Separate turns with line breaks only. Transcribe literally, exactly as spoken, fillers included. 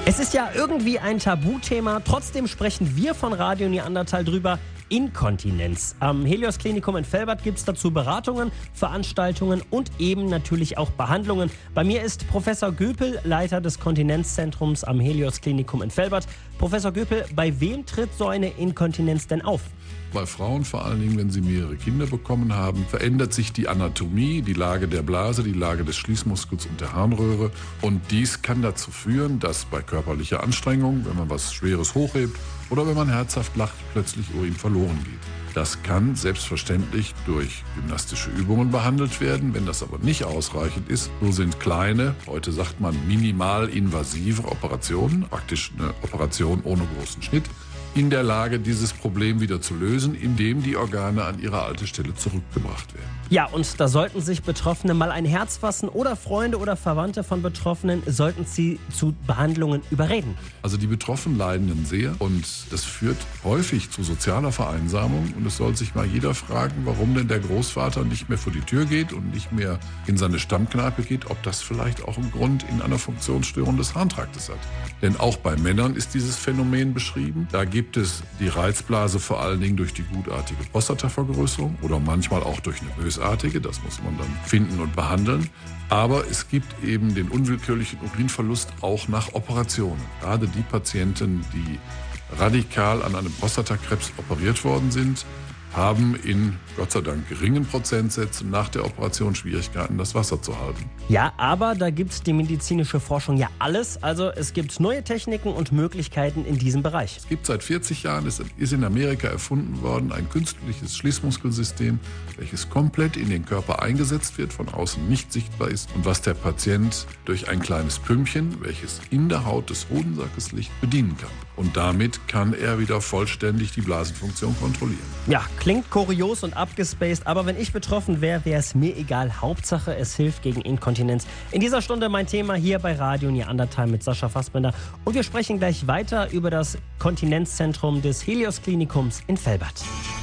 Es ist ja irgendwie ein Tabuthema, trotzdem sprechen wir von Radio Neandertal drüber. Inkontinenz. Am Helios Klinikum in Velbert gibt es dazu Beratungen, Veranstaltungen und eben natürlich auch Behandlungen. Bei mir ist Professor Göpel, Leiter des Kontinenzzentrums am Helios Klinikum in Velbert. Professor Göpel, bei wem tritt so eine Inkontinenz denn auf?
Bei Frauen vor allen Dingen, wenn sie mehrere Kinder bekommen haben, verändert sich die Anatomie, die Lage der Blase, die Lage des Schließmuskels und der Harnröhre. Und dies kann dazu führen, dass bei körperlicher Anstrengung, wenn man was Schweres hochhebt oder wenn man herzhaft lacht, plötzlich Urin verloren geht. Das kann selbstverständlich durch gymnastische Übungen behandelt werden. Wenn das aber nicht ausreichend ist, so sind kleine, heute sagt man minimal invasive Operationen, praktisch eine Operation ohne großen Schnitt, in der Lage, dieses Problem wieder zu lösen, indem die Organe an ihre alte Stelle zurückgebracht werden.
Ja, und da sollten sich Betroffene mal ein Herz fassen oder Freunde oder Verwandte von Betroffenen sollten sie zu Behandlungen überreden.
Also die Betroffenen leiden dann sehr und das führt häufig zu sozialer Vereinsamung und es soll sich mal jeder fragen, warum denn der Großvater nicht mehr vor die Tür geht und nicht mehr in seine Stammkneipe geht, ob das vielleicht auch einen Grund in einer Funktionsstörung des Harntraktes hat. Denn auch bei Männern ist dieses Phänomen beschrieben. Da gibt es die Reizblase vor allen Dingen durch die gutartige Prostatavergrößerung oder manchmal auch durch eine bösartige, das muss man dann finden und behandeln. Aber es gibt eben den unwillkürlichen Urinverlust auch nach Operationen. Gerade die Patienten, die radikal an einem Prostatakrebs operiert worden sind, haben in Gott sei Dank geringen Prozentsätzen nach der Operation Schwierigkeiten, das Wasser zu halten.
Ja, aber da gibt die medizinische Forschung ja alles. Also es gibt neue Techniken und Möglichkeiten in diesem Bereich.
Es gibt seit vierzig Jahren, es ist in Amerika erfunden worden, ein künstliches Schließmuskelsystem, welches komplett in den Körper eingesetzt wird, von außen nicht sichtbar ist und was der Patient durch ein kleines Pümpchen, welches in der Haut des Hodensackes liegt, bedienen kann. Und damit kann er wieder vollständig die Blasenfunktion kontrollieren.
Ja, klingt kurios und abgespaced, aber wenn ich betroffen wäre, wäre es mir egal. Hauptsache, es hilft gegen Inkontinenz. In dieser Stunde mein Thema hier bei Radio Neandertal mit Sascha Fassbender. Und wir sprechen gleich weiter über das Kontinenzzentrum des Helios Klinikums in Velbert.